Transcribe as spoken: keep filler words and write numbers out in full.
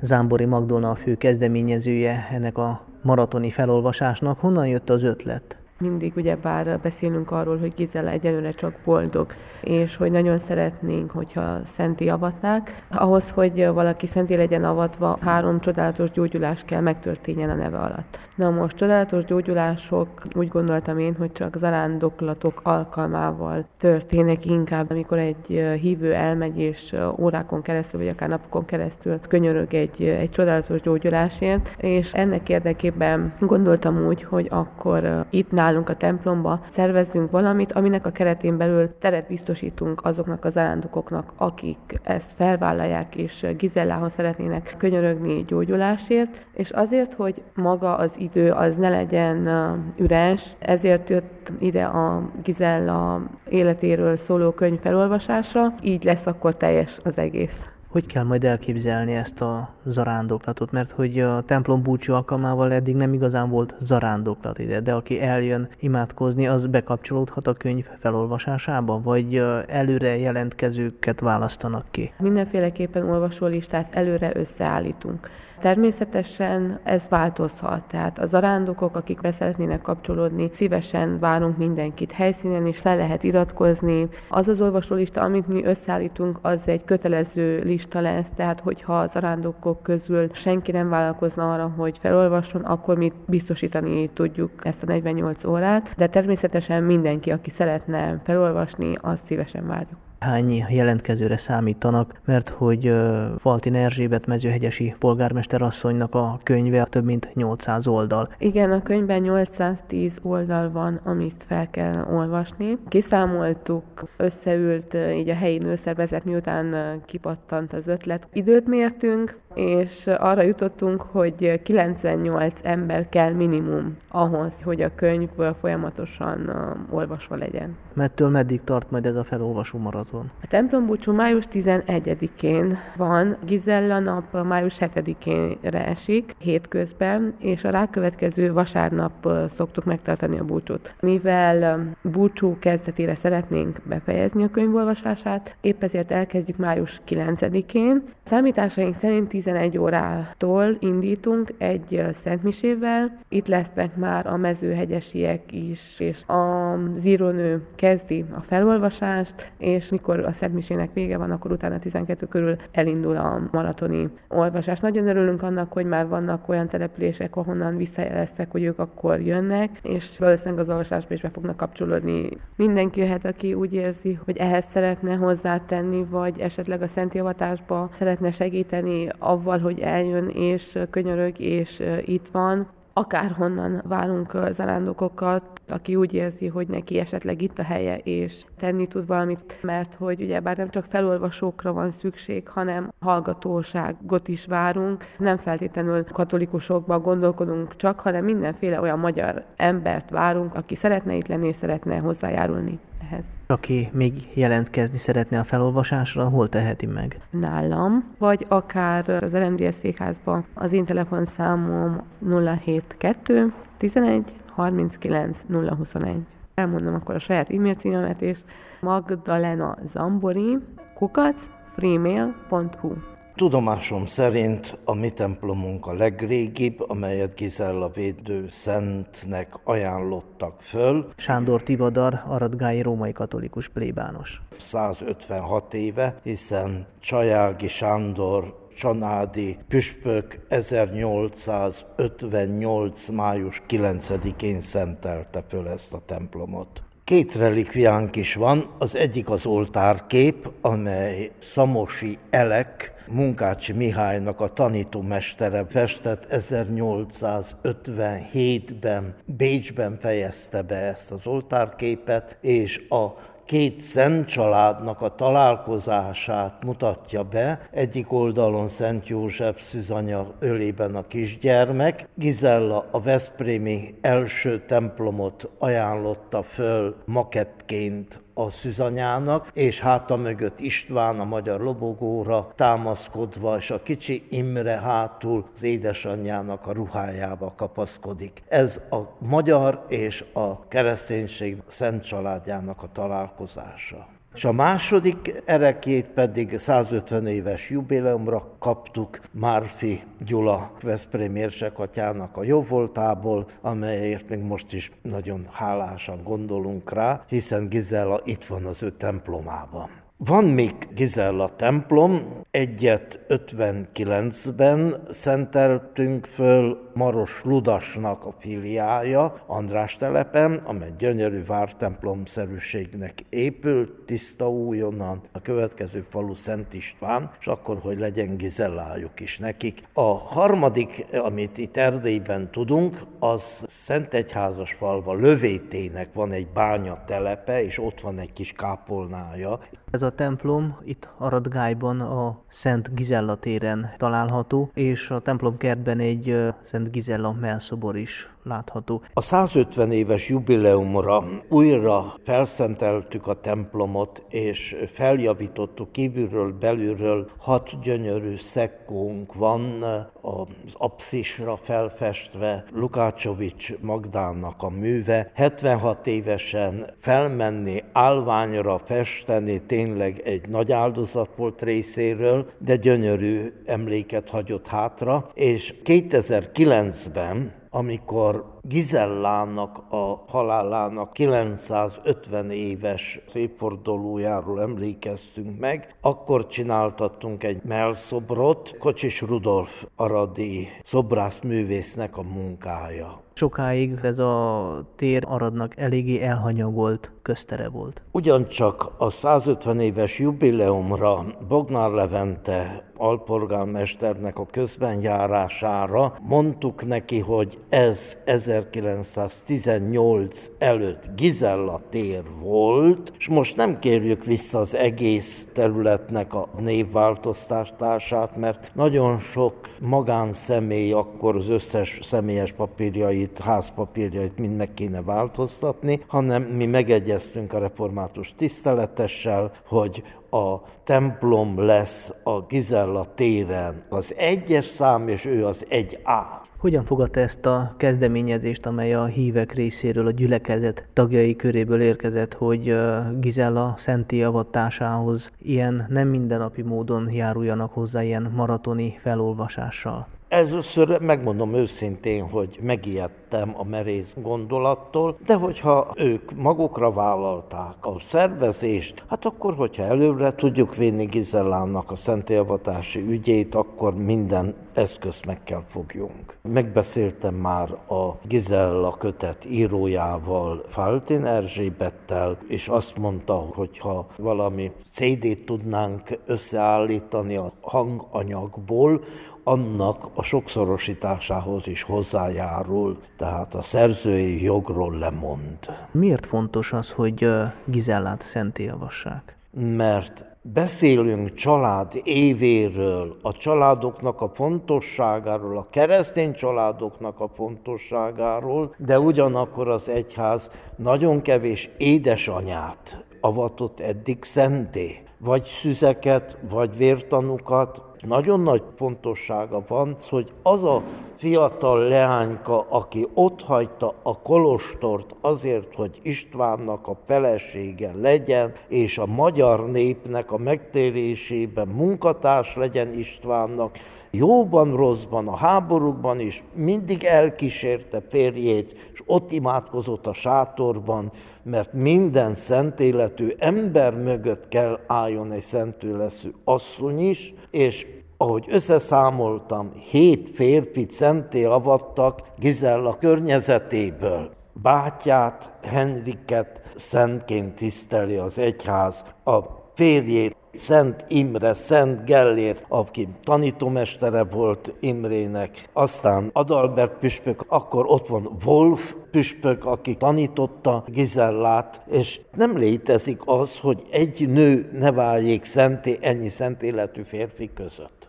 Zámbori Magdolna a fő kezdeményezője ennek a maratoni felolvasásnak. Honnan jött az ötlet? Mindig ugyebár beszélünk arról, hogy Gizella egyelőre csak boldog, és hogy nagyon szeretnénk, hogyha szenté avatnák. Ahhoz, hogy valaki szenté legyen avatva, három csodálatos gyógyulás kell megtörténjen a neve alatt. Na most csodálatos gyógyulások, úgy gondoltam én, hogy csak zarándoklatok alkalmával történnek inkább, amikor egy hívő elmegy, és órákon keresztül, vagy akár napokon keresztül könyörög egy, egy csodálatos gyógyulásért, és ennek érdekében gondoltam úgy, hogy akkor itt nálunk a templomba szervezzünk valamit, aminek a keretén belül teret biztosítunk azoknak az arándokoknak, akik ezt felvállalják, és Gizellához szeretnének könyörögni gyógyulásért, és azért, hogy maga az idő az ne legyen üres, ezért jött ide a Gizella életéről szóló könyv felolvasása, így lesz akkor teljes az egész. Hogy kell majd elképzelni ezt a zarándoklatot? Mert hogy a templom búcsú alkalmával eddig nem igazán volt zarándoklat ide, de aki eljön imádkozni, az bekapcsolódhat a könyv felolvasásába, vagy előre jelentkezőket választanak ki? Mindenféleképpen olvasólistát előre összeállítunk. Természetesen ez változhat, tehát a zarándokok, akik be szeretnének kapcsolódni, szívesen várunk mindenkit helyszínen, és fel lehet iratkozni. Az az olvasólista, amit mi összeállítunk, az egy kötelező lista lesz, tehát hogyha a zarándokok közül senki nem vállalkozna arra, hogy felolvasson, akkor mi biztosítani tudjuk ezt a negyvennyolc órát, de természetesen mindenki, aki szeretne felolvasni, azt szívesen várjuk. Hány jelentkezőre számítanak, mert hogy uh, Faltin Erzsébet mezőhegyesi polgármester asszonynak a könyve több mint nyolcszáz oldal. Igen, a könyvben nyolcszáztíz oldal van, amit fel kell olvasni. Kiszámoltuk, összeült uh, így a helyi nőszervezet, miután uh, kipattant az ötlet. Időt mértünk, és arra jutottunk, hogy kilencvennyolc ember kell minimum ahhoz, hogy a könyv folyamatosan uh, olvasva legyen. Mettől meddig tart majd ez a felolvasó maraton? A templombúcsú május tizenegyedikén van, Gizella nap május hetedikére esik, hétközben, és a rákövetkező vasárnap szoktuk megtartani a búcsút. Mivel búcsú kezdetére szeretnénk befejezni a könyvolvasását, épp ezért elkezdjük május kilencedikén. Számításaink szerint tizenegy órától indítunk egy szentmisével. Itt lesznek már a mezőhegyesiek is, és a zírónő kezdi a felolvasást, és mikor a szentmisének vége van, akkor utána tizenkettő körül elindul a maratoni olvasás. Nagyon örülünk annak, hogy már vannak olyan települések, ahonnan visszajeleztek, hogy ők akkor jönnek, és valószínűleg az olvasásba is be fognak kapcsolódni. Mindenki jöhet, aki úgy érzi, hogy ehhez szeretne hozzátenni, vagy esetleg a szentjavatásba szeretne segíteni avval, hogy eljön és könyörög, és itt van. Akárhonnan várunk zarándokokat, aki úgy érzi, hogy neki esetleg itt a helye, és tenni tud valamit, mert hogy ugyebár nem csak felolvasókra van szükség, hanem hallgatóságot is várunk. Nem feltétlenül katolikusokban gondolkodunk csak, hanem mindenféle olyan magyar embert várunk, aki szeretne itt lenni, és szeretne hozzájárulni ehhez. Aki még jelentkezni szeretne a felolvasásra, hol teheti meg? Nálam, vagy akár az er em dé es székházban. Az én telefonszámom nulla hét kettő tizenegy harminckilenc nulla huszonegy. Elmondom akkor a saját e-mail címemet is. Magdalena Zambori kukac freemail pont hu. Tudomásom szerint a mi templomunk a legrégibb, amelyet Gizella védő szentnek ajánlottak föl. Sándor Tivadar, aradgályi római katolikus plébános. százötvenhat éve, hiszen Csajági Sándor csanádi püspök ezernyolcszázötvennyolc. május kilencedikén szentelte föl ezt a templomot. Két relikviánk is van, az egyik az oltárkép, amely Szamosi Elek, Munkácsi Mihálynak a tanítómestere festett ezernyolcszázötvenhétben Bécsben fejezte be ezt az oltárképet, és a két szent családnak a találkozását mutatja be. Egyik oldalon Szent József szűzanya ölében a kisgyermek. Gizella a veszprémi első templomot ajánlotta föl makettként a szűzanyának, és háta mögött István a magyar lobogóra támaszkodva, és a kicsi Imre hátul az édesanyjának a ruhájába kapaszkodik. Ez a magyar és a kereszténység szent családjának a találkozása. És a második erekét pedig százötven éves jubileumra kaptuk Márfi Gyula veszprémi érsekatyának a jóvoltából, amelyért még most is nagyon hálásan gondolunk rá, hiszen Gizella itt van az ő templomában. Van még Gizella templom, egyet ötvenkilencben szenteltünk föl Maros Ludasnak a filiája András telepen, amely gyönyörű vártemplomszerűségnek épült, tiszta újonnan, a következő falu Szent István, és akkor, hogy legyen Gizellájuk is nekik. A harmadik, amit itt Erdélyben tudunk, az Szentegyházasfalva Lövétének van egy bánya telepe, és ott van egy kis kápolnája. Ez a templom itt Aradgályban a Szent Gizella téren található, és a templomkertben egy Szent Gizella mellszobor is látható. A százötven éves jubileumra újra felszenteltük a templomot, és feljavítottuk kívülről, belülről. Hat gyönyörű szekkónk van az apszisra felfestve, Lukácsovics Magdának a műve. hetvenhat évesen felmenni, állványra festeni tényleg egy nagy áldozat volt részéről, de gyönyörű emléket hagyott hátra, és kétezer-kilencben, amikor Gizellának a halálának kilencszázötven éves évfordulójáról emlékeztünk meg, akkor csináltattunk egy mellszobrot, Kocsis Rudolf aradi szobrászművésznek a munkája. Sokáig ez a tér Aradnak eléggé elhanyagolt köztere volt. Ugyancsak a százötven éves jubileumra Bognár Levente alpolgármesternek a közbenjárására mondtuk neki, hogy ez ezerkilencszáztizennyolc előtt Gizella tér volt, és most nem kérjük vissza az egész területnek a névváltoztatását, mert nagyon sok magánszemély akkor az összes személyes papírjait, házpapírjait mind meg kéne változtatni, hanem mi megegyeztünk a református tiszteletessel, hogy a templom lesz a Gizella téren az egyes szám, és ő az egy á. Hogyan fogadta ezt a kezdeményezést, amely a hívek részéről, a gyülekezet tagjai köréből érkezett, hogy Gizella szentté avatásához ilyen nem mindennapi módon járuljanak hozzá ilyen maratoni felolvasással? Először megmondom őszintén, hogy megijedtem a merész gondolattól, de hogyha ők magukra vállalták a szervezést, hát akkor, hogyha előbbre tudjuk vinni Gizellának a szenttéavatási ügyét, akkor minden eszközt meg kell fogjunk. Megbeszéltem már a Gizella kötet írójával, Faltin Erzsébettel, és azt mondta, hogy ha valami cé dét tudnánk összeállítani a hanganyagból, annak a sokszorosításához is hozzájárul, tehát a szerzői jogról lemond. Miért fontos az, hogy Gizellát szentté avassák? Mert beszélünk család évéről, a családoknak a fontosságáról, a keresztény családoknak a fontosságáról, de ugyanakkor az egyház nagyon kevés édesanyát avatott eddig szentté, vagy szüzeket, vagy vértanukat. Nagyon nagy fontossága van, hogy az a fiatal leányka, aki otthagyta a kolostort azért, hogy Istvánnak a felesége legyen, és a magyar népnek a megtérésében munkatárs legyen Istvánnak, jóban, rosszban, a háborúkban is mindig elkísérte férjét, és ott imádkozott a sátorban, mert minden szentéletű ember mögött kell álljon egy szentéleszű asszony is, és ahogy összeszámoltam, hét férfit szentté avattak Gizella környezetéből. Bátyját, Henriket szentként tiszteli az egyház, a férjét Szent Imre, Szent Gellért, aki tanítómestere volt Imrének, aztán Adalbert püspök, akkor ott van Wolf püspök, aki tanította Gizellát, és nem létezik az, hogy egy nő ne váljék szenté ennyi szent életű férfi között.